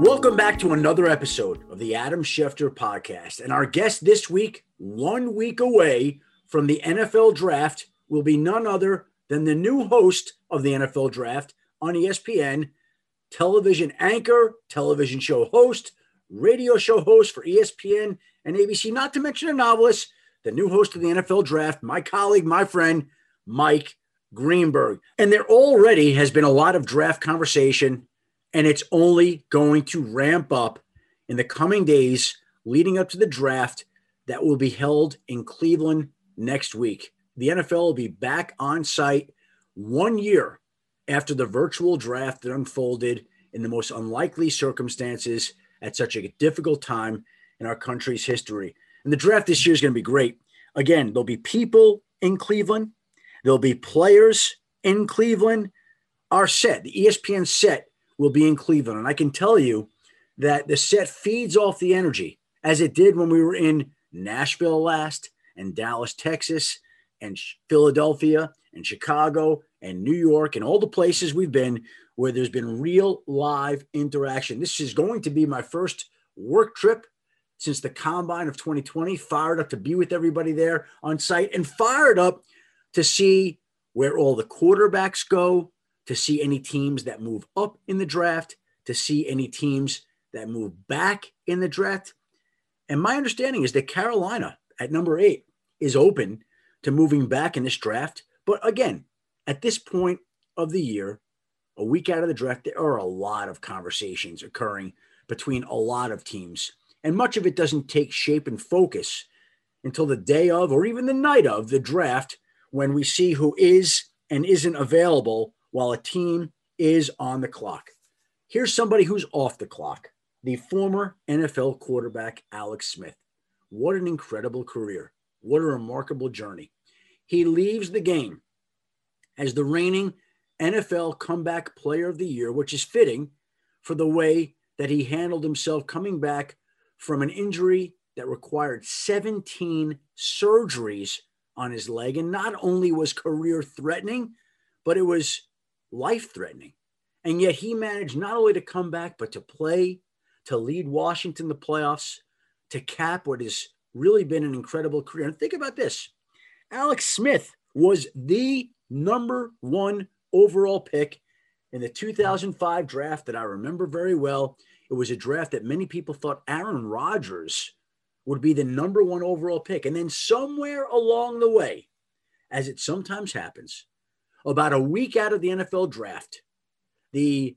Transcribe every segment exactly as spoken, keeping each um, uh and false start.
Welcome back to another episode of the Adam Schefter podcast. And our guest this week, one week away from the N F L draft, will be none other than the new host of the N F L draft on E S P N, television anchor, television show host, radio show host for E S P N and A B C, not to mention a novelist, the new host of the N F L draft, my colleague, my friend, Mike Greenberg. And there already has been a lot of draft conversation, and it's only going to ramp up in the coming days leading up to the draft that will be held in Cleveland next week. The N F L will be back on site one year after the virtual draft that unfolded in the most unlikely circumstances at such a difficult time in our country's history. And the draft this year is going to be great. Again, there'll be people in Cleveland. There'll be players in Cleveland. Our set, the E S P N set, will be in Cleveland. And I can tell you that the set feeds off the energy, as it did when we were in Nashville last, and Dallas, Texas, and Philadelphia, and Chicago, and New York, and all the places we've been where there's been real live interaction. This is going to be my first work trip since the Combine of twenty twenty, fired up to be with everybody there on site, and fired up to see where all the quarterbacks go, to see any teams that move up in the draft, to see any teams that move back in the draft. And my understanding is that Carolina at number eight is open to moving back in this draft. But again, at this point of the year, a week out of the draft, there are a lot of conversations occurring between a lot of teams. And much of it doesn't take shape and focus until the day of, or even the night of, the draft, when we see who is and isn't available while a team is on the clock. Here's somebody who's off the clock, the former N F L quarterback, Alex Smith. What an incredible career. What a remarkable journey. He leaves the game as the reigning N F L Comeback Player of the Year, which is fitting for the way that he handled himself coming back from an injury that required seventeen surgeries on his leg. And not only was career threatening, but it was life-threatening. And yet he managed not only to come back, but to play, to lead Washington to the playoffs, to cap what has really been an incredible career. And think about this. Alex Smith was the number one overall pick in the two thousand five draft that I remember very well. It was a draft that many people thought Aaron Rodgers would be the number one overall pick. And then somewhere along the way, as it sometimes happens, about a week out of the N F L draft, the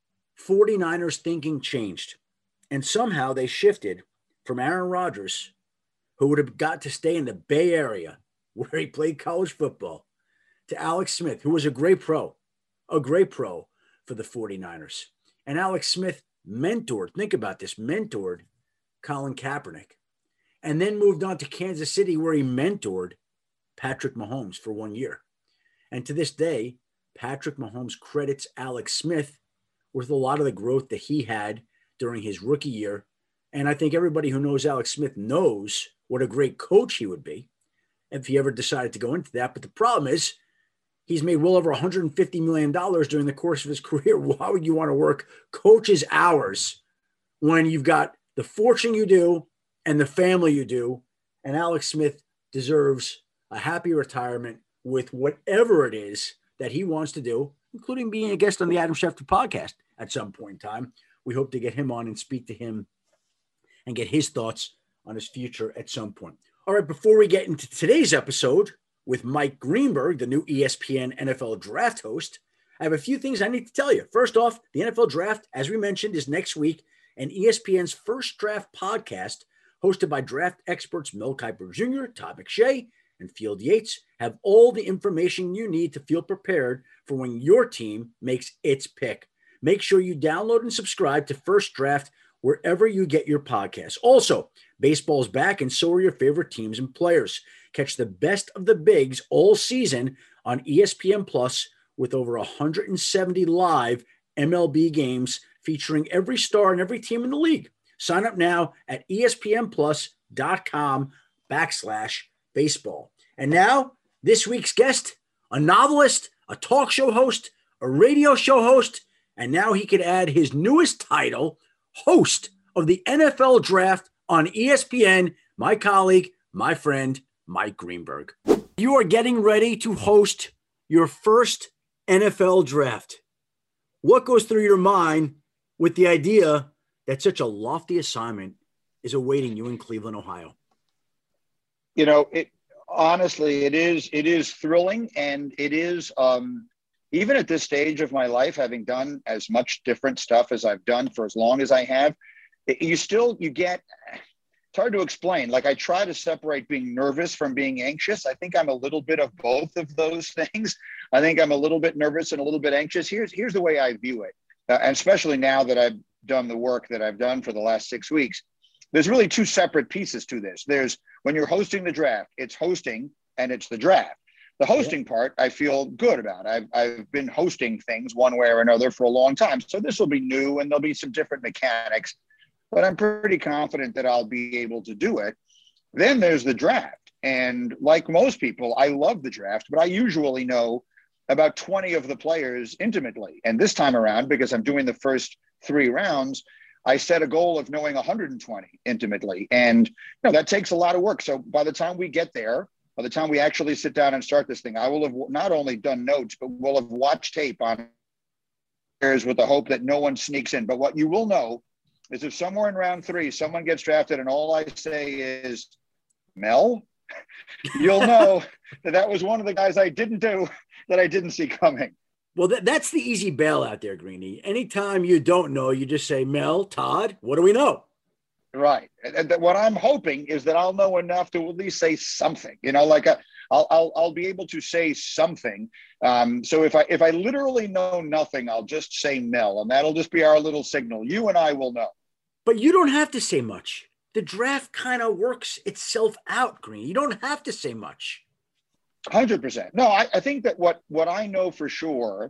49ers thinking changed. And somehow they shifted from Aaron Rodgers, who would have got to stay in the Bay Area where he played college football, to Alex Smith, who was a great pro, a great pro for the 49ers. And Alex Smith mentored, think about this, mentored Colin Kaepernick, and then moved on to Kansas City, where he mentored Patrick Mahomes for one year. And to this day, Patrick Mahomes credits Alex Smith with a lot of the growth that he had during his rookie year. And I think everybody who knows Alex Smith knows what a great coach he would be if he ever decided to go into that. But the problem is he's made well over one hundred fifty million dollars during the course of his career. Why would you want to work coach's hours when you've got the fortune you do and the family you do? And Alex Smith deserves a happy retirement with whatever it is that he wants to do, including being a guest on the Adam Schefter podcast at some point in time. We hope to get him on and speak to him and get his thoughts on his future at some point. All right, before we get into today's episode with Mike Greenberg, the new E S P N N F L draft host, I have a few things I need to tell you. First off, the N F L draft, as we mentioned, is next week, and E S P N's First Draft podcast, hosted by draft experts Mel Kiper Junior, Todd McShay, and Field Yates, have all the information you need to feel prepared for when your team makes its pick. Make sure you download and subscribe to First Draft wherever you get your podcasts. Also, baseball's back, and so are your favorite teams and players. Catch the best of the bigs all season on E S P N Plus with over one hundred seventy live M L B games featuring every star and every team in the league. Sign up now at espnplus.com backslash baseball. And now, this week's guest, a novelist, a talk show host, a radio show host, and now he could add his newest title, host of the N F L Draft on E S P N, my colleague, my friend, Mike Greenberg. You are getting ready to host your first N F L Draft. What goes through your mind with the idea that such a lofty assignment is awaiting you in Cleveland, Ohio? You know, it honestly, it is, it is thrilling. And it is, um, even at this stage of my life, having done as much different stuff as I've done for as long as I have, it, you still, you get, it's hard to explain. Like, I try to separate being nervous from being anxious. I think I'm a little bit of both of those things. I think I'm a little bit nervous and a little bit anxious. Here's, here's the way I view it. Uh, and especially now that I've done the work that I've done for the last six weeks, there's really two separate pieces to this. There's when you're hosting the draft, it's hosting and it's the draft. The hosting yeah. part, I feel good about. I've, I've been hosting things one way or another for a long time. So this will be new and there'll be some different mechanics, but I'm pretty confident that I'll be able to do it. Then there's the draft. And like most people, I love the draft, but I usually know about twenty of the players intimately. And this time around, because I'm doing the first three rounds, I set a goal of knowing one hundred twenty intimately. And you know, that takes a lot of work. So by the time we get there, by the time we actually sit down and start this thing, I will have not only done notes, but we'll have watched tape on players with the hope that no one sneaks in. But what you will know is if somewhere in round three, someone gets drafted and all I say is, Mel, you'll know that that was one of the guys I didn't do that I didn't see coming. Well, that, that's the easy bail out there, Greeny. Anytime you don't know, you just say, Mel, Todd, what do we know? Right. And what I'm hoping is that I'll know enough to at least say something, you know, like a, I'll, I'll, I'll be able to say something. Um, so if I, if I literally know nothing, I'll just say Mel, and that'll just be our little signal. You and I will know. But you don't have to say much. The draft kind of works itself out, Green. You don't have to say much. one hundred percent. No, I, I think that what, what I know for sure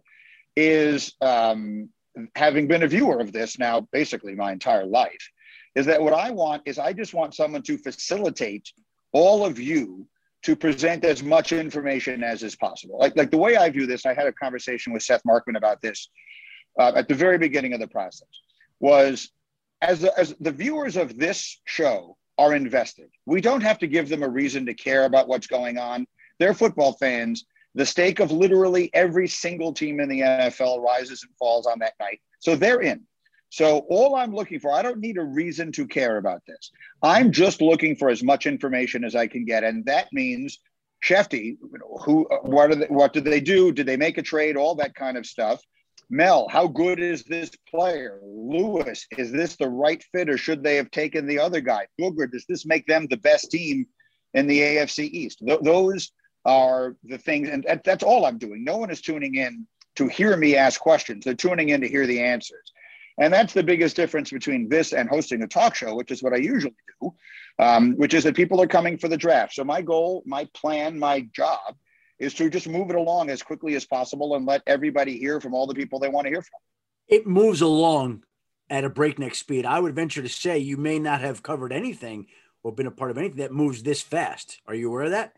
is, um, having been a viewer of this now basically my entire life, is that what I want is I just want someone to facilitate all of you to present as much information as is possible. Like, like the way I view this, I had a conversation with Seth Markman about this uh, at the very beginning of the process, was as the, as the viewers of this show are invested, we don't have to give them a reason to care about what's going on. They're football fans. The stake of literally every single team in the N F L rises and falls on that night. So they're in. So all I'm looking for, I don't need a reason to care about this. I'm just looking for as much information as I can get. And that means Shefty, who, what, are they, what did they do? Did they make a trade? All that kind of stuff. Mel, how good is this player? Lewis, is this the right fit or should they have taken the other guy? Booger, does this make them the best team in the A F C East? Th- those are the things. And that's all I'm doing. No one is tuning in to hear me ask questions. They're tuning in to hear the answers. And that's the biggest difference between this and hosting a talk show, which is what I usually do, um, which is that people are coming for the draft. So my goal, my plan, my job is to just move it along as quickly as possible and let everybody hear from all the people they want to hear from. It moves along at a breakneck speed. I would venture to say you may not have covered anything or been a part of anything that moves this fast. Are you aware of that?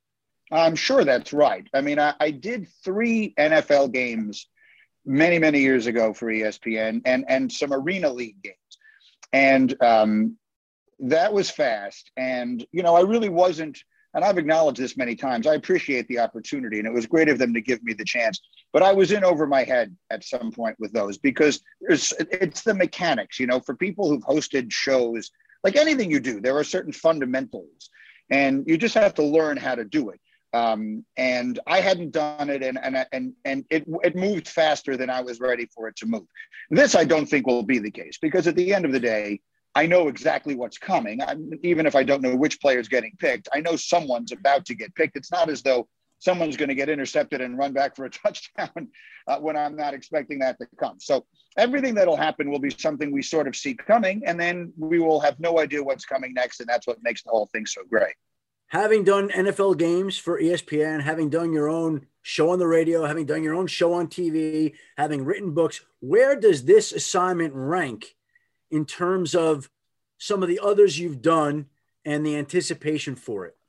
I'm sure that's right. I mean, I, I did three N F L games many, many years ago for E S P N and, and some Arena League games. And um, that was fast. And, you know, I really wasn't, and I've acknowledged this many times, I appreciate the opportunity and it was great of them to give me the chance, but I was in over my head at some point with those because there's, it's the mechanics, you know, for people who've hosted shows, like anything you do, there are certain fundamentals and you just have to learn how to do it. Um, and I hadn't done it and, and, and, and it, it moved faster than I was ready for it to move. This, I don't think will be the case because at the end of the day, I know exactly what's coming. I, even if I don't know which player is getting picked, I know someone's about to get picked. It's not as though someone's going to get intercepted and run back for a touchdown uh, when I'm not expecting that to come. So everything that'll happen will be something we sort of see coming, and then we will have no idea what's coming next. And that's what makes the whole thing so great. Having done N F L games for E S P N, having done your own show on the radio, having done your own show on T V, having written books, where does this assignment rank in terms of some of the others you've done and the anticipation for it?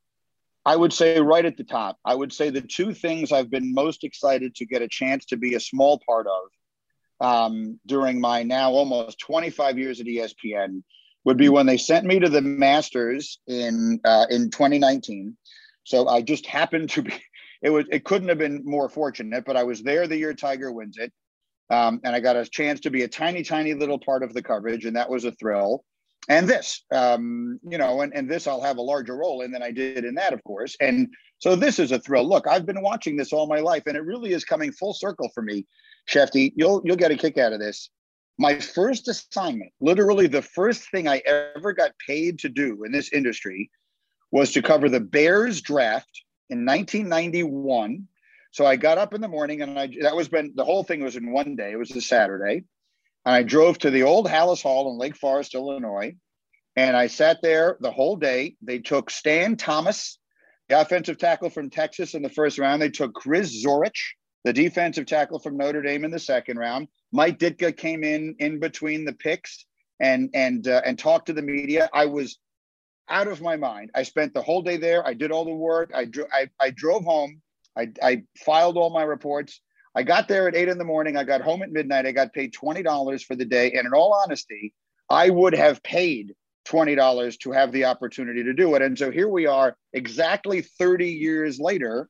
I would say right at the top. I would say the two things I've been most excited to get a chance to be a small part of um, during my now almost twenty-five years at E S P N would be when they sent me to the Masters in uh, in twenty nineteen. So I just happened to be, it was, it couldn't have been more fortunate, but I was there the year Tiger wins it. Um, and I got a chance to be a tiny, tiny little part of the coverage. And that was a thrill. And this, um, you know, and, and this I'll have a larger role in than I did in that, of course. And so this is a thrill. Look, I've been watching this all my life, and it really is coming full circle for me, Shefty. You'll, you'll get a kick out of this. My first assignment, literally the first thing I ever got paid to do in this industry, was to cover the Bears draft in nineteen ninety-one. So I got up in the morning, and I that was been the whole thing was in one day. It was a Saturday. And I drove to the old Hallis Hall in Lake Forest, Illinois. And I sat there the whole day. They took Stan Thomas, the offensive tackle from Texas, in the first round. They took Chris Zorich, the defensive tackle from Notre Dame, in the second round. Mike Ditka came in in between the picks and and uh, and talked to the media. I was out of my mind. I spent the whole day there. I did all the work. I dro- I, I drove home. I, I filed all my reports. I got there at eight in the morning. I got home at midnight. I got paid twenty dollars for the day. And in all honesty, I would have paid twenty dollars to have the opportunity to do it. And so here we are exactly thirty years later,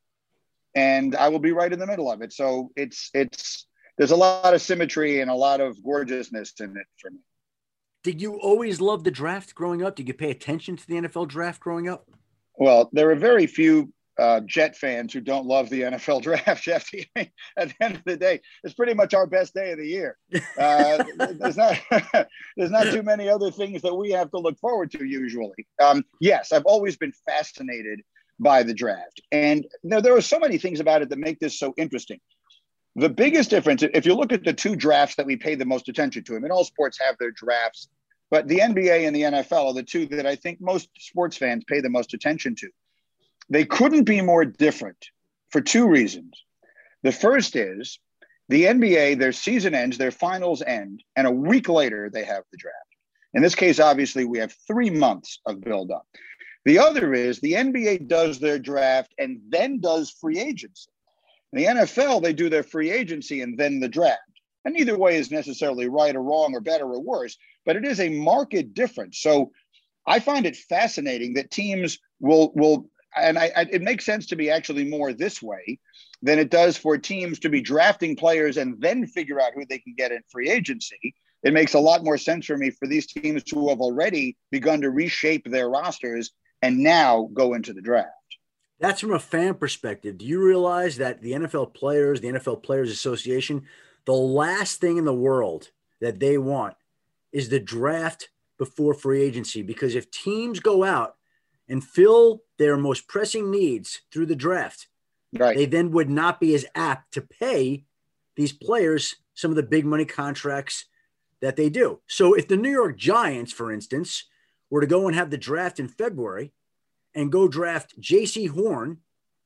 and I will be right in the middle of it. So it's, it's, there's a lot of symmetry and a lot of gorgeousness in it for me. Did you always love the draft growing up? Did you pay attention to the N F L draft growing up? Well, there are very few uh, Jet fans who don't love the N F L draft, Jeff. At the end of the day, it's pretty much our best day of the year. Uh, there's not there's not too many other things that we have to look forward to usually. Um, yes, I've always been fascinated by the draft. And you know, there are so many things about it that make this so interesting. The biggest difference, if you look at the two drafts that we pay the most attention to, I mean, all sports have their drafts, but the N B A and the N F L are the two that I think most sports fans pay the most attention to. They couldn't be more different for two reasons. The first is the N B A, their season ends, their finals end, and a week later they have the draft. In this case, obviously, we have three months of buildup. The other is the N B A does their draft and then does free agency. In the N F L, they do their free agency and then the draft. And either way is necessarily right or wrong or better or worse, but it is a marked difference. So I find it fascinating that teams will, will and I, I, it makes sense to be actually more this way than it does for teams to be drafting players and then figure out who they can get in free agency. It makes a lot more sense for me for these teams who have already begun to reshape their rosters and now go into the draft. That's from a fan perspective. Do you realize that the N F L players, the N F L Players Association, the last thing in the world that they want is the draft before free agency? Because if teams go out and fill their most pressing needs through the draft, right, they then would not be as apt to pay these players some of the big money contracts that they do. So if the New York Giants, for instance, were to go and have the draft in February and go draft J C Horn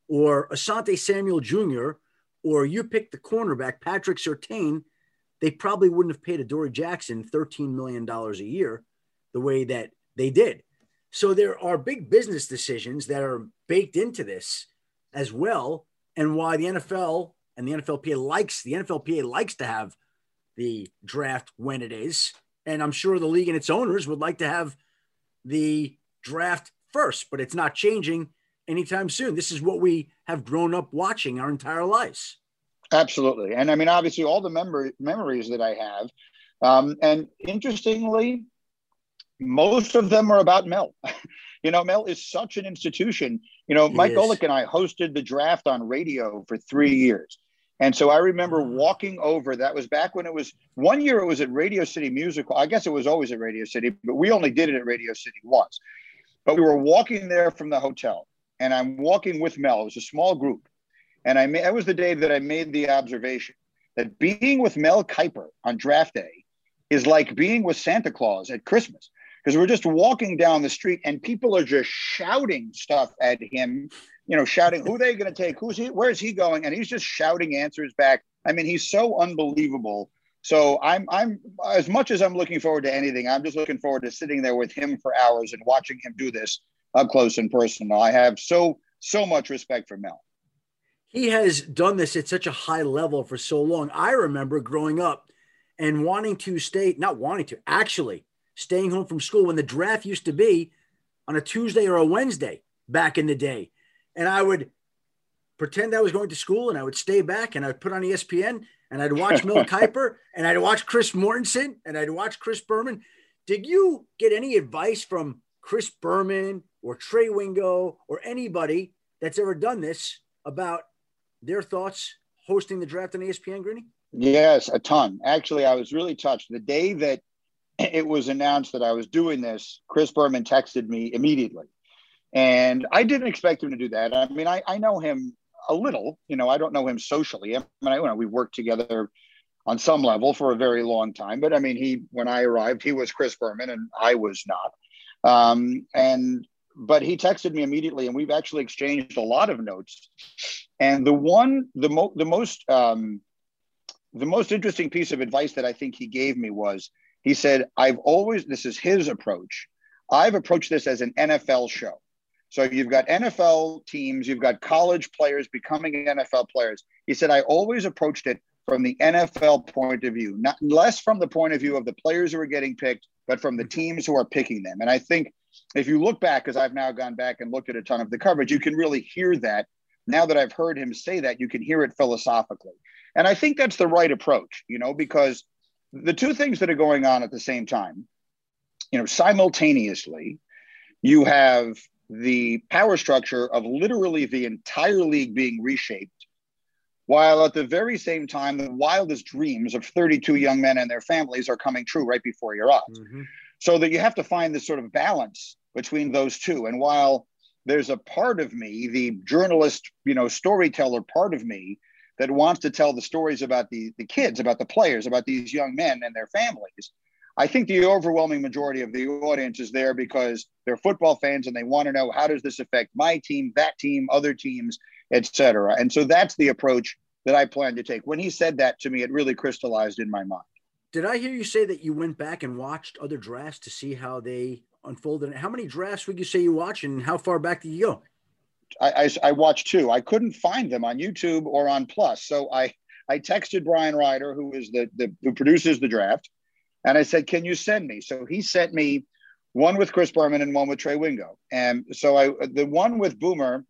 or Asante Samuel Junior, or you pick the cornerback, Patrick Surtain, they probably wouldn't have paid Adoree Jackson thirteen million dollars a year the way that they did. So there are big business decisions that are baked into this as well, and why the N F L and the N F L P A likes, the N F L P A likes to have the draft when it is. And I'm sure the league and its owners would like to have the draft first, but it's not changing anytime soon. This is what we have grown up watching our entire lives. Absolutely. And I mean, obviously all the mem- memories that I have. Um, and interestingly, most of them are about Mel. You know, Mel is such an institution. You know, He Mike is. Golick and I hosted the draft on radio for three years. And so I remember walking over, that was back when it was, one year it was at Radio City Music Hall. I guess it was always at Radio City, but we only did it at Radio City once. But we were walking there from the hotel, and I'm walking with Mel. It was a small group. And I made, that was the day that I made the observation that being with Mel Kiper on draft day is like being with Santa Claus at Christmas. Because we're just walking down the street and people are just shouting stuff at him, you know, shouting, who are they going to take? Who's he? Where's he going? And he's just shouting answers back. I mean, he's so unbelievable. So I'm, I'm as much as I'm looking forward to anything, I'm just looking forward to sitting there with him for hours and watching him do this up close and personal. I have so, so much respect for Mel. He has done this at such a high level for so long. I remember growing up and wanting to stay, not wanting to, actually staying home from school when the draft used to be on a Tuesday or a Wednesday back in the day. And I would pretend I was going to school and I would stay back and I'd put on E S P N and I'd watch Mel Kiper and I'd watch Chris Mortensen and I'd watch Chris Berman. Did you get any advice from Chris Berman or Trey Wingo or anybody that's ever done this about their thoughts hosting the draft on E S P N, Greeny? Yes, a ton. Actually, I was really touched. The day that it was announced that I was doing this, Chris Berman texted me immediately. And I didn't expect him to do that. I mean, I, I know him a little, you know, I don't know him socially. I mean, I, you know, we worked together on some level for a very long time. But I mean, he, when I arrived, he was Chris Berman and I was not. Um, and, but he texted me immediately and we've actually exchanged a lot of notes. And the one, the, mo- the most, um, the most interesting piece of advice that I think he gave me was, he said, I've always, this is his approach. I've approached this as an N F L show. So you've got N F L teams, you've got college players becoming N F L players. He said, I always approached it from the N F L point of view, not less from the point of view of the players who are getting picked, but from the teams who are picking them. And I think if you look back, because I've now gone back and looked at a ton of the coverage, you can really hear that. Now that I've heard him say that, you can hear it philosophically. And I think that's the right approach, you know, because the two things that are going on at the same time, you know, simultaneously, you have the power structure of literally the entire league being reshaped, while at the very same time, the wildest dreams of thirty-two young men and their families are coming true right before your eyes. Mm-hmm. So that you have to find this sort of balance between those two. And while there's a part of me, the journalist, you know, storyteller part of me, that wants to tell the stories about the, the kids, about the players, about these young men and their families, I think the overwhelming majority of the audience is there because they're football fans and they want to know, how does this affect my team, that team, other teams, et cetera. And so that's the approach that I plan to take. When he said that to me, it really crystallized in my mind. Did I hear you say that you went back and watched other drafts to see how they unfolded? How many drafts would you say you watched and how far back did you go? I, I, I watched two. I couldn't find them on YouTube or on Plus. So I, I texted Brian Ryder, who is the, the who produces the draft. And I said, can you send me? So he sent me one with Chris Berman and one with Trey Wingo. And so I, the one with Boomer,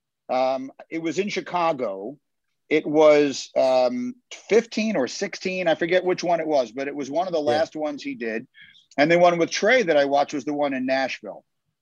um, it was in Chicago. It was um, fifteen or sixteen. I forget which one it was, but it was one of the last yeah. ones he did. And the one with Trey that I watched was the one in Nashville.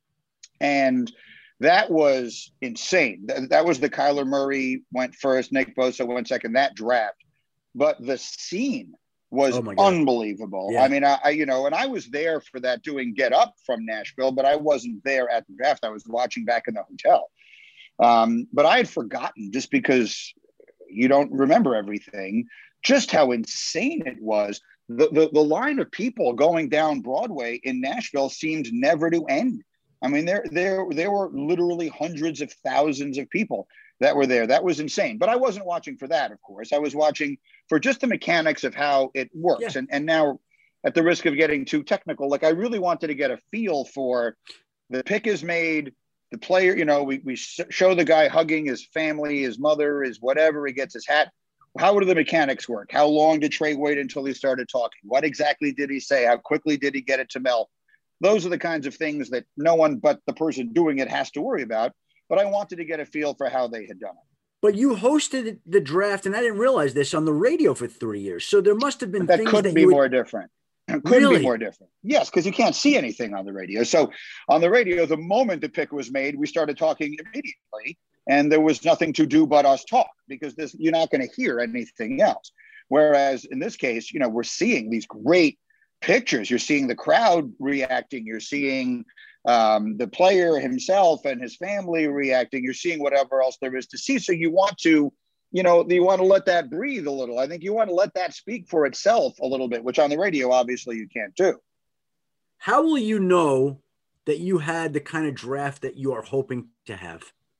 And that was insane. That, that was the Kyler Murray went first, Nick Bosa went second, that draft. But the scene was oh unbelievable. Yeah. I mean, I, I, you know, and I was there for that doing Get Up from Nashville, but I wasn't there at the draft. I was watching back in the hotel. Um, but I had forgotten, just because you don't remember everything, just how insane it was. The, the, the line of people going down Broadway in Nashville seemed never to end. I mean, there, there, there were literally hundreds of thousands of people that were there. That was insane. But I wasn't watching for that, of course. I was watching for just the mechanics of how it works. Yeah. And, and now, at the risk of getting too technical, like I really wanted to get a feel for the pick is made, the player, you know, we, we show the guy hugging his family, his mother, his whatever, he gets his hat. How do the mechanics work? How long did Trey wait until he started talking? What exactly did he say? How quickly did he get it to Mel? Those are the kinds of things that no one but the person doing it has to worry about. But I wanted to get a feel for how they had done it. But you hosted the draft, and I didn't realize this, on the radio for three years. So there must have been that things couldn't that be you would... more different. Couldn't really? be more different. Yes, because you can't see anything on the radio. So on the radio, the moment the pick was made, we started talking immediately, and there was nothing to do but us talk, because this you're not going to hear anything else. Whereas in this case, you know, we're seeing these great pictures. You're seeing the crowd reacting. You're seeing um, the player himself and his family reacting. You're seeing whatever else there is to see. So you want to, you know, you want to let that breathe a little. I think you want to let that speak for itself a little bit, which on the radio, obviously you can't do. How will you know that you had the kind of draft that you are hoping to have?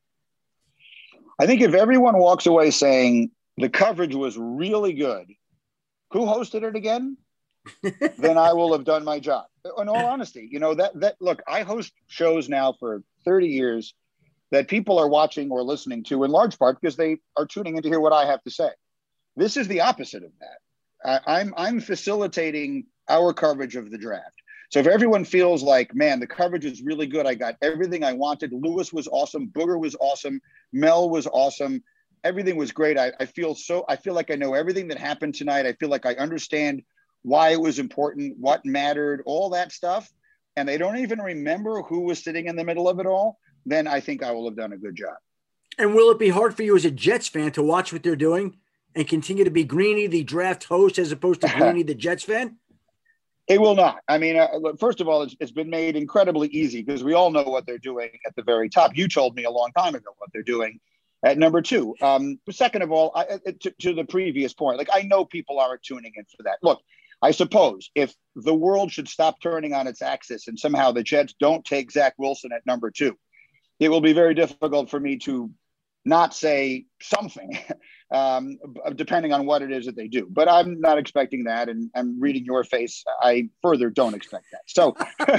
I think if everyone walks away saying the coverage was really good, who hosted it again? Then I will have done my job. In all honesty, you know, that, that, look, I host shows now for thirty years that people are watching or listening to in large part because they are tuning in to hear what I have to say. This is the opposite of that. I, I'm I'm facilitating our coverage of the draft. So if everyone feels like, man, the coverage is really good, I got everything I wanted. Lewis was awesome. Booger was awesome. Mel was awesome. Everything was great. I, I feel so, I feel like I know everything that happened tonight. I feel like I understand why it was important, what mattered, all that stuff. And they don't even remember who was sitting in the middle of it all. Then I think I will have done a good job. And will it be hard for you as a Jets fan to watch what they're doing and continue to be Greeny, the draft host, as opposed to Greeny, the Jets fan? It will not. I mean, uh, first of all, it's, it's been made incredibly easy because we all know what they're doing at the very top. You told me a long time ago what they're doing at number two. Um, but second of all, I, to, to the previous point, like I know people aren't tuning in for that. Look, I suppose if the world should stop turning on its axis and somehow the Jets don't take Zach Wilson at number two, it will be very difficult for me to not say something, um, depending on what it is that they do. But I'm not expecting that, and I'm reading your face. I further don't expect that. So,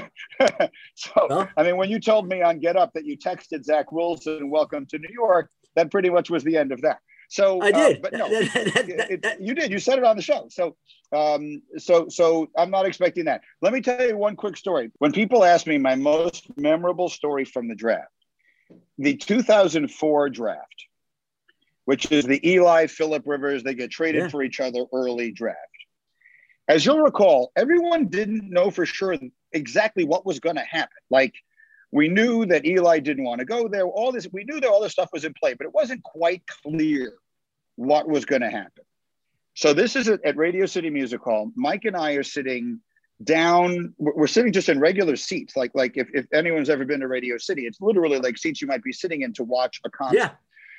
so well, I mean, when you told me on Get Up that you texted Zach Wilson, welcome to New York, that pretty much was the end of that. So I did, uh, but no, it, it, you did. You said it on the show. So, um, so, so I'm not expecting that. Let me tell you one quick story. When people ask me my most memorable story from the draft, the two thousand four draft, which is the Eli Phillip Rivers, they get traded yeah. for each other early draft. As you'll recall, everyone didn't know for sure exactly what was going to happen. Like we knew that Eli didn't want to go there. All this, we knew that all this stuff was in play, but it wasn't quite clear what was going to happen. So this is at Radio City Music Hall. Mike and I are sitting down, we're sitting just in regular seats. Like, like if, if anyone's ever been to Radio City, it's literally like seats you might be sitting in to watch a concert. Yeah.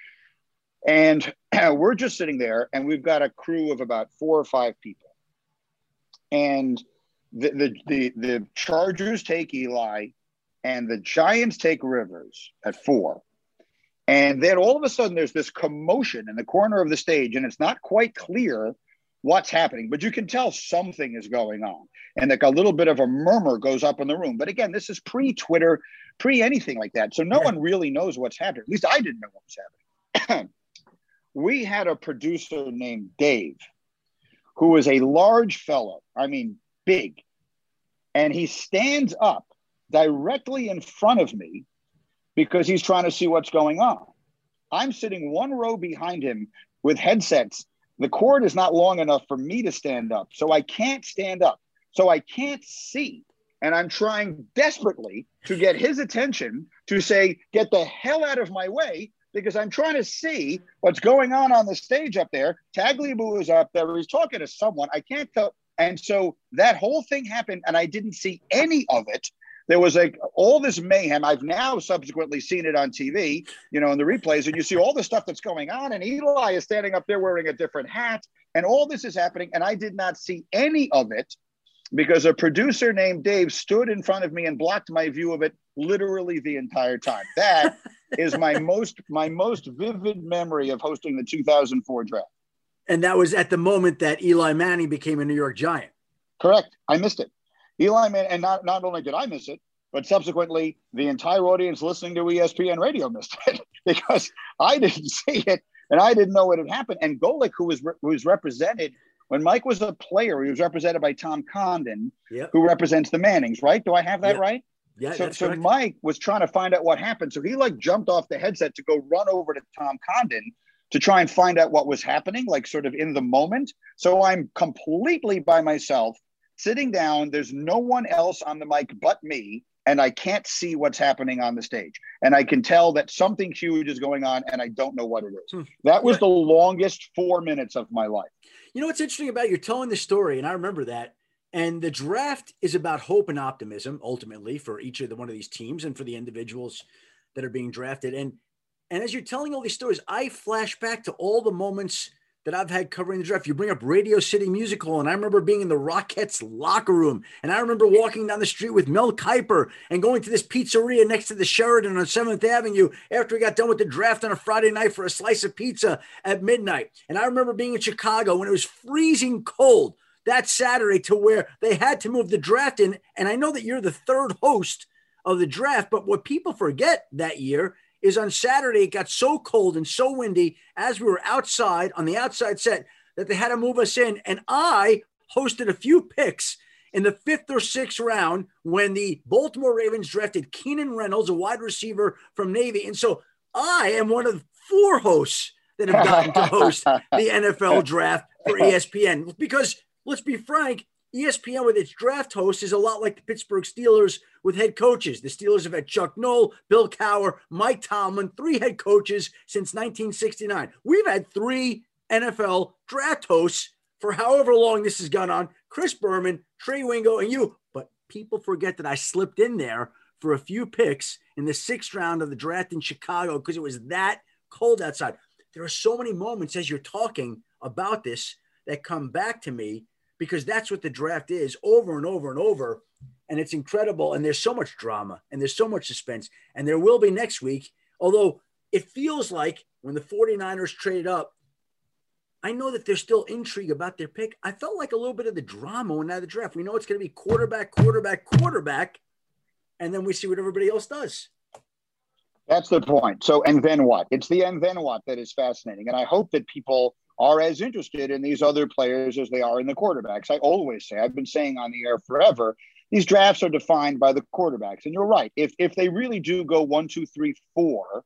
And we're just sitting there and we've got a crew of about four or five people. And the, the, the, the Chargers take Eli and the Giants take Rivers at four. And then all of a sudden there's this commotion in the corner of the stage and it's not quite clear what's happening, but you can tell something is going on. And like a little bit of a murmur goes up in the room. But again, this is pre-Twitter, pre-anything like that. So no yeah. one really knows what's happening. At least I didn't know what was happening. We had a producer named Dave, who was a large fellow. I mean, big. And he stands up directly in front of me because he's trying to see what's going on. I'm sitting one row behind him with headsets. The cord is not long enough for me to stand up, so I can't stand up. So I can't see. And I'm trying desperately to get his attention to say, get the hell out of my way, because I'm trying to see what's going on on the stage up there. Tagliabue is up there. He's talking to someone. I can't tell. And so that whole thing happened, and I didn't see any of it. There was like all this mayhem. I've now subsequently seen it on T V, you know, in the replays, and you see all the stuff that's going on. And Eli is standing up there wearing a different hat, and all this is happening. And I did not see any of it because a producer named Dave stood in front of me and blocked my view of it literally the entire time. That is my most my most vivid memory of hosting the two thousand four draft. And that was at the moment that Eli Manning became a New York Giant. Correct. I missed it. Eli Manning, and not, not only did I miss it, but subsequently the entire audience listening to E S P N radio missed it because I didn't see it and I didn't know what had happened. And Golic, who was, who was represented when Mike was a player, he was represented by Tom Condon, yep. who represents the Mannings, right? Do I have that yep. right? Yeah. So, that's so correct. Mike was trying to find out what happened. So he like jumped off the headset to go run over to Tom Condon to try and find out what was happening, like sort of in the moment. So I'm completely by myself, sitting down. There's no one else on the mic but me, and I can't see what's happening on the stage. And I can tell that something huge is going on, and I don't know what it is. Hmm. That was the longest four minutes of my life. You know what's interesting about you're telling the story, and I remember that. And the draft is about hope and optimism, ultimately, for each of the one of these teams and for the individuals that are being drafted. And and as you're telling all these stories, I flash back to all the moments that I've had covering the draft. You bring up Radio City Music Hall, and I remember being in the Rockettes locker room, and I remember walking down the street with Mel Kiper and going to this pizzeria next to the Sheridan on seventh Avenue after we got done with the draft on a Friday night for a slice of pizza at midnight. And I remember being in Chicago when it was freezing cold that Saturday to where they had to move the draft in. And I know that you're the third host of the draft, but what people forget that year is on Saturday, it got so cold and so windy as we were outside on the outside set that they had to move us in. And I hosted a few picks in the fifth or sixth round when the Baltimore Ravens drafted Keenan Reynolds, a wide receiver from Navy. And so I am one of four hosts that have gotten to host the N F L draft for E S P N. Because let's be frank, E S P N with its draft host is a lot like the Pittsburgh Steelers with head coaches. The Steelers have had Chuck Noll, Bill Cowher, Mike Tomlin, three head coaches since nineteen sixty-nine. We've had three N F L draft hosts for however long this has gone on. Chris Berman, Trey Wingo, and you. But people forget that I slipped in there for a few picks in the sixth round of the draft in Chicago because it was that cold outside. There are so many moments as you're talking about this that come back to me because that's what the draft is over and over and over. And it's incredible. And there's so much drama and there's so much suspense. And there will be next week. Although it feels like when the 49ers traded up, I know that there's still intrigue about their pick. I felt like a little bit of the drama when out of the draft. We know it's going to be quarterback, quarterback, quarterback. And then we see what everybody else does. That's the point. So, and then what? It's the and then what that is fascinating. And I hope that people are as interested in these other players as they are in the quarterbacks. I always say, I've been saying on the air forever, these drafts are defined by the quarterbacks. And you're right. If if they really do go one, two, three, four,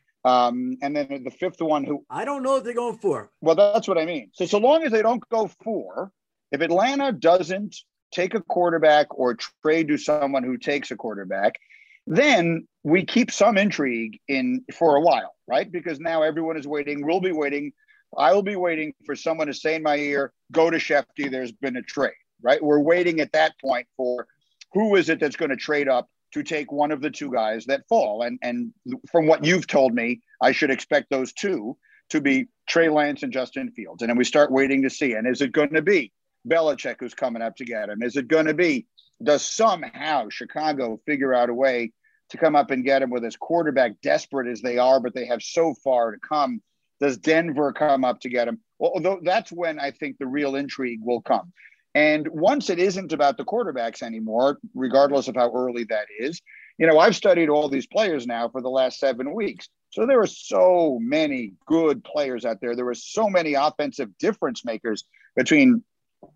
um, and then the fifth one who I don't know if they're going for. Well, that's what I mean. So so long as they don't go four, if Atlanta doesn't take a quarterback or trade to someone who takes a quarterback, then we keep some intrigue in for a while, right? Because now everyone is waiting. We'll be waiting. I will be waiting for someone to say in my ear, go to Shefty, there's been a trade, right? We're waiting at that point for who is it that's going to trade up to take one of the two guys that fall. And, and from what you've told me, I should expect those two to be Trey Lance and Justin Fields. And then we start waiting to see, and is it going to be Belichick who's coming up to get him? Is it going to be, does somehow Chicago figure out a way to come up and get him with his quarterback, desperate as they are, but they have so far to come? Does Denver come up to get him? Well, that's when I think the real intrigue will come. And once it isn't about the quarterbacks anymore, regardless of how early that is, you know, I've studied all these players now for the last seven weeks. So there are so many good players out there. There were so many offensive difference makers between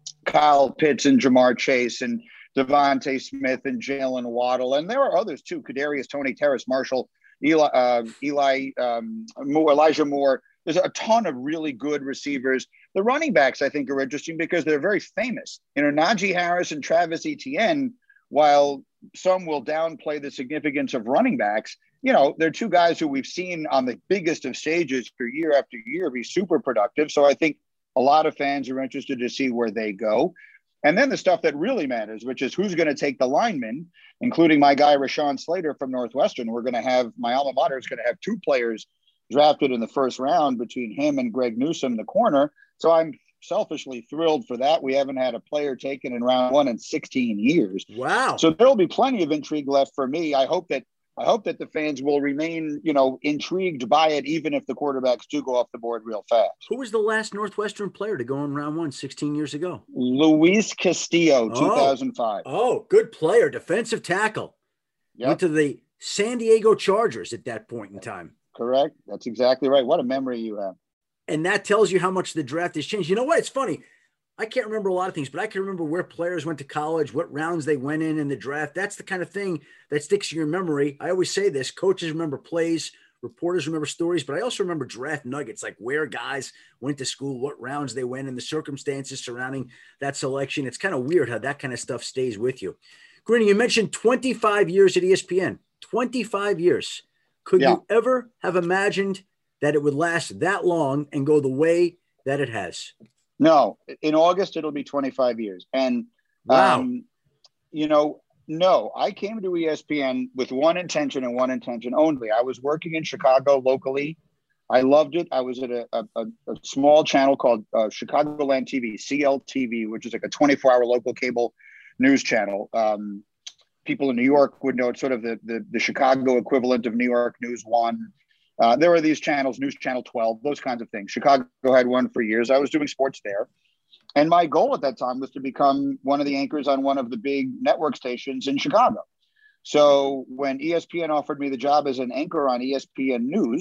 Kyle Pitts and Jamar Chase and Devontae Smith and Jalen Waddle. And there are others too. Kadarius Toney, Terrace Marshall, Eli, uh, Eli um, Moore, Elijah Moore. There's a ton of really good receivers. The running backs, I think, are interesting because they're very famous. You know, Najee Harris and Travis Etienne, while some will downplay the significance of running backs, you know, they're two guys who we've seen on the biggest of stages for year after year be super productive. So I think a lot of fans are interested to see where they go. And then the stuff that really matters, which is who's going to take the linemen, including my guy, Rashawn Slater from Northwestern. We're going to have, my alma mater is going to have two players drafted in the first round between him and Greg Newsome, the corner. So I'm selfishly thrilled for that. We haven't had a player taken in round one in sixteen years. Wow. So there'll be plenty of intrigue left for me. I hope that I hope that the fans will remain, you know, intrigued by it, even if the quarterbacks do go off the board real fast. Who was the last Northwestern player to go in round one sixteen years ago? Luis Castillo, oh. two thousand five. Oh, good player, defensive tackle. Yep. Went to the San Diego Chargers at that point in time. Correct. That's exactly right. What a memory you have. And that tells you how much the draft has changed. You know what? It's funny. I can't remember a lot of things, but I can remember where players went to college, what rounds they went in in the draft. That's the kind of thing that sticks in your memory. I always say this. Coaches remember plays, reporters remember stories, but I also remember draft nuggets, like where guys went to school, what rounds they went, and the circumstances surrounding that selection. It's kind of weird how that kind of stuff stays with you. Greeny, you mentioned twenty-five years at E S P N. twenty-five years. Could yeah. you ever have imagined that it would last that long and go the way that it has? No. In August, it'll be twenty-five years. And, wow. um, you know, no, I came to E S P N with one intention and one intention only. I was working in Chicago locally. I loved it. I was at a, a, a small channel called uh, Chicagoland T V, C L T V, which is like a twenty-four hour local cable news channel. Um, people in New York would know it's sort of the, the, the Chicago equivalent of New York News One. Uh, there were these channels, News Channel twelve, those kinds of things. Chicago had one for years. I was doing sports there. And my goal at that time was to become one of the anchors on one of the big network stations in Chicago. So when E S P N offered me the job as an anchor on E S P N News,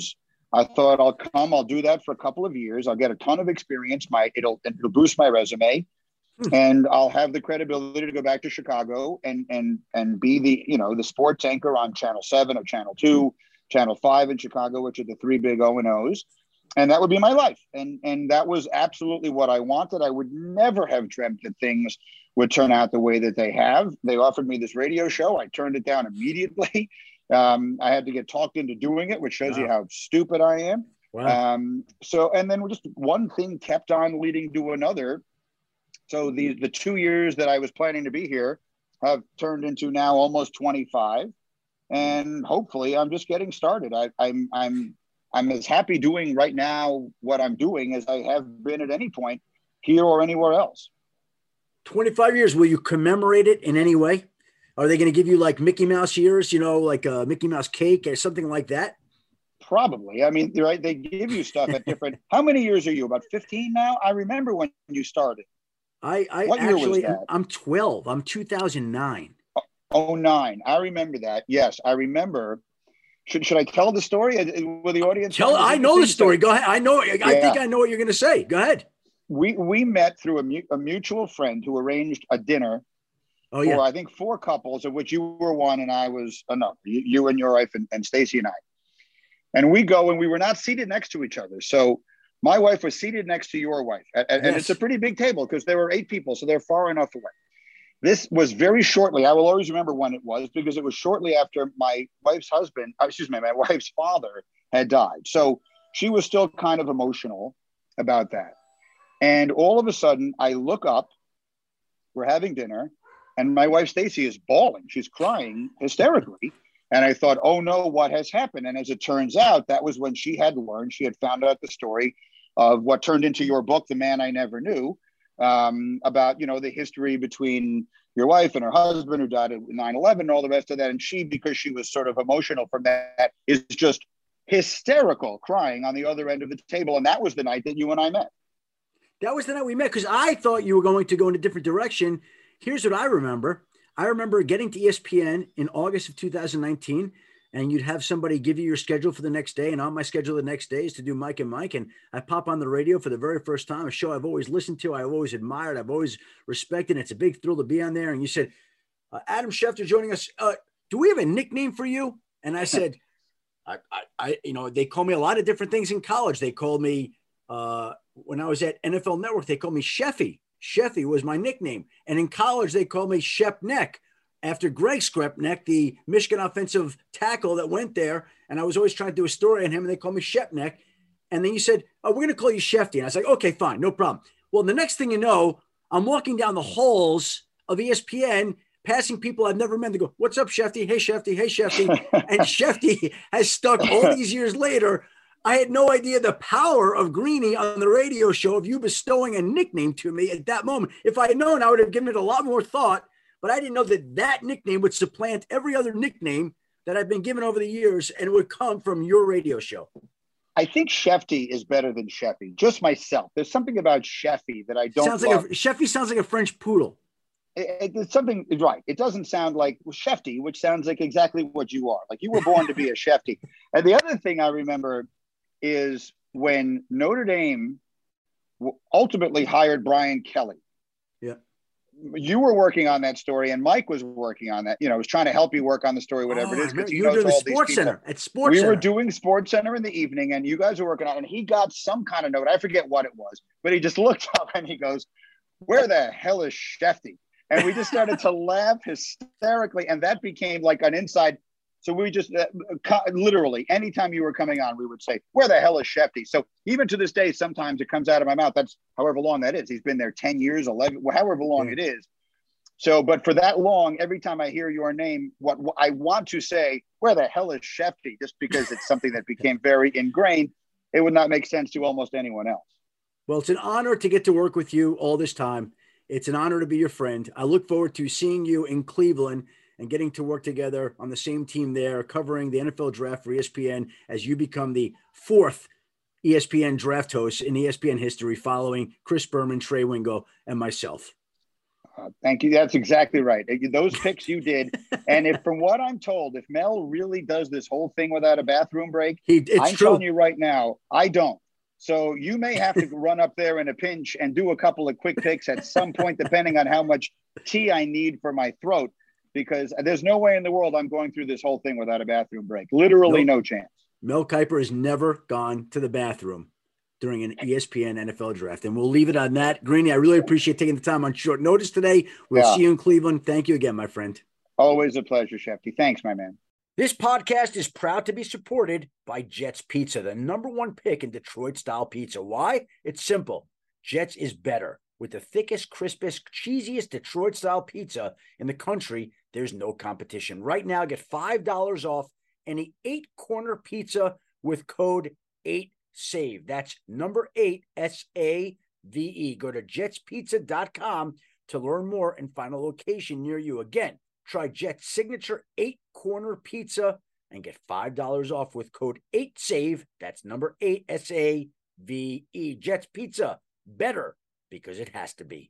I thought I'll come, I'll do that for a couple of years. I'll get a ton of experience. My it'll it'll boost my resume, and I'll have the credibility to go back to Chicago and and and be the you know the sports anchor on Channel Seven or Channel Two, Channel Five in Chicago, which are the three big O and O's. And that would be my life. And, and that was absolutely what I wanted. I would never have dreamt that things would turn out the way that they have. They offered me this radio show. I turned it down immediately. Um, I had to get talked into doing it, which shows wow. you how stupid I am. Wow. Um, so, and then just one thing kept on leading to another. So the, the two years that I was planning to be here have turned into now almost twenty-five. And hopefully I'm just getting started. I, I'm, I'm, I'm as happy doing right now what I'm doing as I have been at any point here or anywhere else. twenty-five years. Will you commemorate it in any way? Are they going to give you like Mickey Mouse years, you know, like a Mickey Mouse cake or something like that? Probably. I mean, right. They give you stuff at different, how many years are you? About fifteen now? I remember when you started. I, I what actually, year was that? I'm twelve. I'm two thousand nine. Oh, nine. I remember that. Yes. I remember. Should should I tell the story? Will the audience tell? I know the story. Go ahead. I know. I yeah. think I know what you're going to say. Go ahead. We we met through a, mu- a mutual friend who arranged a dinner. Oh yeah. For, I think four couples, of which you were one, and I was another. You, you and your wife, and, and Stacy and I. And we go, and we were not seated next to each other. So my wife was seated next to your wife, and, yes. and it's a pretty big table because there were eight people, so they're far enough away. This was very shortly. I will always remember when it was because it was shortly after my wife's husband, excuse me, my wife's father had died. So she was still kind of emotional about that. And all of a sudden I look up, we're having dinner, and my wife, Stacy, is bawling. She's crying hysterically. And I thought, oh no, what has happened? And as it turns out, that was when she had learned, she had found out the story of what turned into your book, The Man I Never Knew. Um, about, you know, the history between your wife and her husband who died at nine eleven and all the rest of that. And she, because she was sort of emotional from that, is just hysterical, crying on the other end of the table. And that was the night that you and I met. That was the night we met because I thought you were going to go in a different direction. Here's what I remember. I remember getting to E S P N in August of two thousand nineteen, and you'd have somebody give you your schedule for the next day. And on my schedule the next day is to do Mike and Mike. And I pop on the radio for the very first time, a show I've always listened to, I've always admired, I've always respected. It's a big thrill to be on there. And you said, uh, Adam Schefter joining us. Uh, do we have a nickname for you? And I said, I, I, I, you know, they call me a lot of different things in college. They called me, uh, when I was at N F L Network, they called me Sheffy. Sheffy was my nickname. And in college, they called me Shep Neck, after Greg Skrepnek, the Michigan offensive tackle that went there. And I was always trying to do a story on him, and they called me Shepnek. And then you said, oh, we're going to call you Shefty. And I was like, okay, fine, no problem. Well, the next thing you know, I'm walking down the halls of E S P N, passing people I've never met. They go, what's up, Shefty? Hey, Shefty. Hey, Shefty. And Shefty has stuck all these years later. I had no idea the power of Greeny on the radio show of you bestowing a nickname to me at that moment. If I had known, I would have given it a lot more thought. But I didn't know that that nickname would supplant every other nickname that I've been given over the years, and it would come from your radio show. I think Shefty is better than Sheffy, just myself. There's something about Sheffy that I don't sounds love. Like a, Sheffy sounds like a French poodle. It, it, it's something, right. It doesn't sound like well, Shefty, which sounds like exactly what you are. Like you were born to be a Shefty. And the other thing I remember is when Notre Dame ultimately hired Brian Kelly. Yeah. You were working on that story, and Mike was working on that. You know, was trying to help you work on the story, whatever oh, it is. Because you were doing the Sports Center at Sports we Center. were doing Sports Center in the evening, and you guys were working on it. And he got some kind of note. I forget what it was, but he just looked up and he goes, "Where the hell is Shefty?" And we just started to laugh hysterically, and that became like an inside. So we just uh, literally, anytime you were coming on, we would say, "Where the hell is Shefty?" So even to this day, sometimes it comes out of my mouth. That's however long that is. He's been there ten years, eleven, however long it is. So, but for that long, every time I hear your name, what, what I want to say, "Where the hell is Shefty?" Just because it's something that became very ingrained. It would not make sense to almost anyone else. Well, it's an honor to get to work with you all this time. It's an honor to be your friend. I look forward to seeing you in Cleveland and getting to work together on the same team there, covering the N F L draft for E S P N as you become the fourth E S P N draft host in E S P N history, following Chris Berman, Trey Wingo, and myself. Uh, thank you. That's exactly right. Those picks you did. And if, from what I'm told, if Mel really does this whole thing without a bathroom break, he, it's I'm true. telling you right now, I don't. So you may have to run up there in a pinch and do a couple of quick picks at some point, depending on how much tea I need for my throat, because there's no way in the world I'm going through this whole thing without a bathroom break. Literally nope. no chance. Mel Kiper has never gone to the bathroom during an E S P N N F L draft. And we'll leave it on that. Greeny, I really appreciate taking the time on short notice today. We'll yeah. see you in Cleveland. Thank you again, my friend. Always a pleasure, Shefty. Thanks, my man. This podcast is proud to be supported by Jets Pizza, the number one pick in Detroit-style pizza. Why? It's simple. Jets is better. With the thickest, crispest, cheesiest Detroit-style pizza in the country, there's no competition. Right now, get five dollars off any eight-corner pizza with code eight save. That's number eight, S A V E. Go to jets pizza dot com to learn more and find a location near you. Again, try Jet's signature eight-corner pizza and get five dollars off with code eight save. That's number eight, S A V E. Jets Pizza, better because it has to be.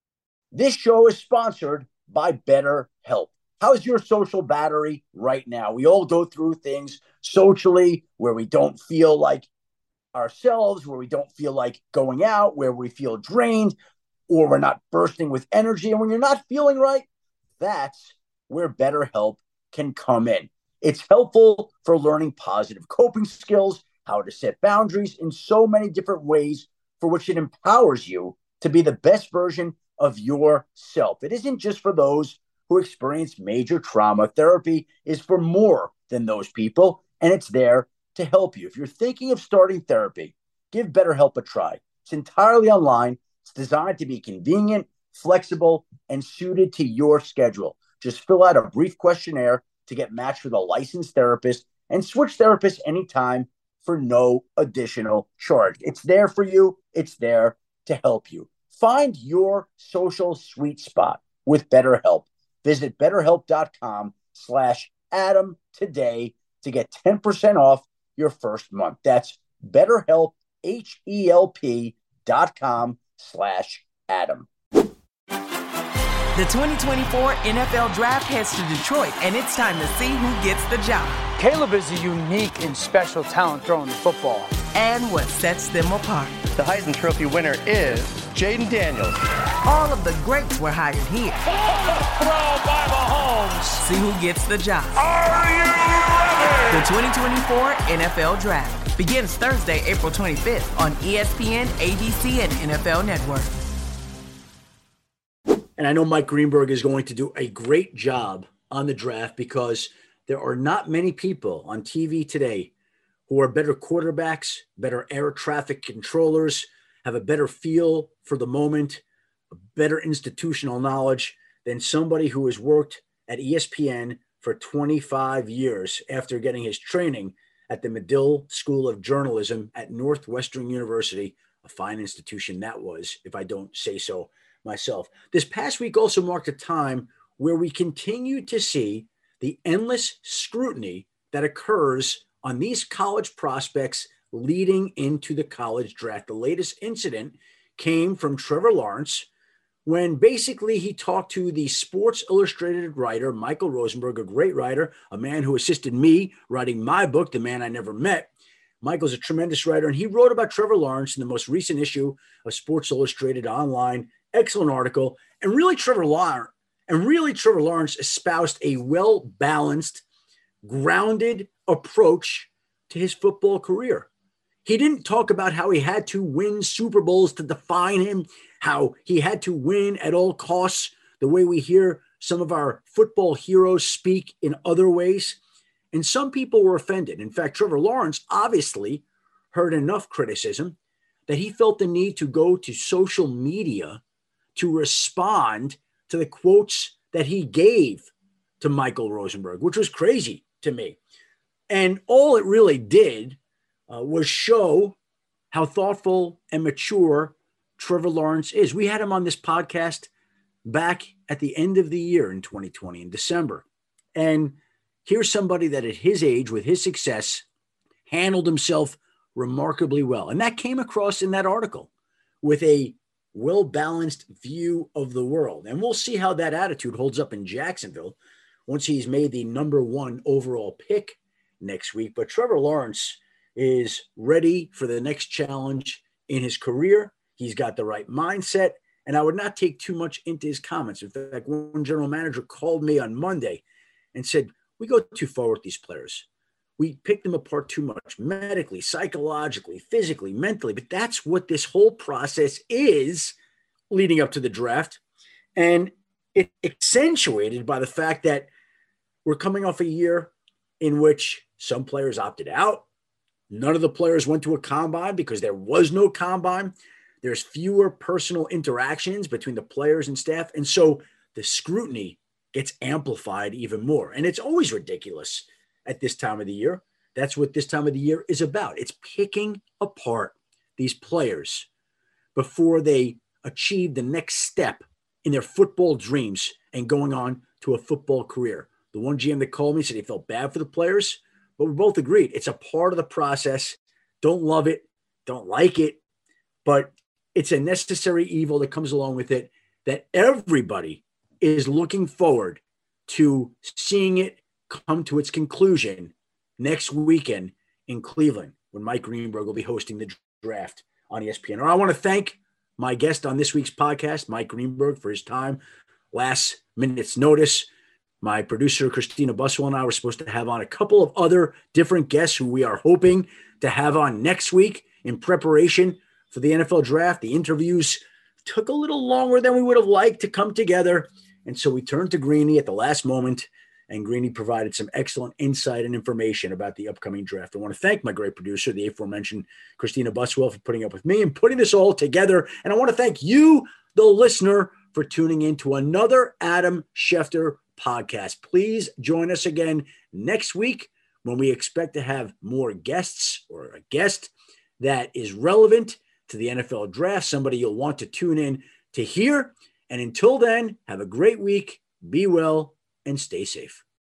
This show is sponsored by BetterHelp. How's your social battery right now? We all go through things socially where we don't feel like ourselves, where we don't feel like going out, where we feel drained, or we're not bursting with energy. And when you're not feeling right, that's where BetterHelp can come in. It's helpful for learning positive coping skills, how to set boundaries in so many different ways, for which it empowers you to be the best version of yourself. It isn't just for those who experience major trauma. Therapy is for more than those people, and it's there to help you. If you're thinking of starting therapy, give BetterHelp a try. It's entirely online. It's designed to be convenient, flexible, and suited to your schedule. Just fill out a brief questionnaire to get matched with a licensed therapist and switch therapists anytime for no additional charge. It's there for you. It's there to help you. Find your social sweet spot with BetterHelp. Visit betterhelp.com slash Adam today to get ten percent off your first month. That's BetterHelp, H-E-L-P dot com slash Adam. The twenty twenty-four N F L Draft heads to Detroit, and it's time to see who gets the job. Caleb is a unique and special talent throwing the football. And what sets them apart. The Heisman Trophy winner is Jaden Daniels. All of the greats were hired here. Throw by Mahomes. See who gets the job. Are you ready? The twenty twenty-four N F L Draft begins Thursday, April twenty-fifth on E S P N, A B C, and N F L Network. And I know Mike Greenberg is going to do a great job on the draft because there are not many people on T V today who are better quarterbacks, better air traffic controllers, have a better feel for the moment, a better institutional knowledge than somebody who has worked at E S P N for twenty-five years after getting his training at the Medill School of Journalism at Northwestern University, a fine institution that was, if I don't say so myself. This past week also marked a time where we continue to see the endless scrutiny that occurs on these college prospects leading into the college draft. The latest incident came from Trevor Lawrence when basically he talked to the Sports Illustrated writer, Michael Rosenberg, a great writer, a man who assisted me writing my book, The Man I Never Met. Michael's a tremendous writer, and he wrote about Trevor Lawrence in the most recent issue of Sports Illustrated online. Excellent article. And really, Trevor Lawrence, and really, Trevor Lawrence espoused a well-balanced, grounded approach to his football career. He didn't talk about how he had to win Super Bowls to define him, how he had to win at all costs, the way we hear some of our football heroes speak in other ways. And some people were offended. In fact, Trevor Lawrence obviously heard enough criticism that he felt the need to go to social media to respond to the quotes that he gave to Michael Rosenberg, which was crazy to me. And all it really did uh, was show how thoughtful and mature Trevor Lawrence is. We had him on this podcast back at the end of the year in twenty twenty, in December. And here's somebody that at his age, with his success, handled himself remarkably well. And that came across in that article with a well-balanced view of the world. And we'll see how that attitude holds up in Jacksonville once he's made the number one overall pick next week. But Trevor Lawrence is ready for the next challenge in his career. He's got the right mindset, and I would not take too much into his comments. In fact, one general manager called me on Monday and said, we go too far with these players. We pick them apart too much medically, psychologically, physically, mentally. But that's what this whole process is leading up to the draft. And it's accentuated by the fact that we're coming off a year in which some players opted out. None of the players went to a combine because there was no combine. There's fewer personal interactions between the players and staff. And so the scrutiny gets amplified even more. And it's always ridiculous at this time of the year. That's what this time of the year is about. It's picking apart these players before they achieve the next step in their football dreams and going on to a football career. The one G M that called me said he felt bad for the players, but we both agreed it's a part of the process. Don't love it, don't like it, but it's a necessary evil that comes along with it that everybody is looking forward to seeing it come to its conclusion next weekend in Cleveland when Mike Greenberg will be hosting the draft on E S P N. Or I want to thank my guest on this week's podcast, Mike Greenberg, for his time, last minute's notice. My producer, Christina Buswell, and I were supposed to have on a couple of other different guests who we are hoping to have on next week in preparation for the N F L draft. The interviews took a little longer than we would have liked to come together. And so we turned to Greeny at the last moment, and Greeny provided some excellent insight and information about the upcoming draft. I want to thank my great producer, the aforementioned Christina Buswell, for putting up with me and putting this all together. And I want to thank you, the listener, for tuning in to another Adam Schefter podcast. Please join us again next week when we expect to have more guests or a guest that is relevant to the N F L draft, somebody you'll want to tune in to hear. And until then, have a great week, be well, and stay safe.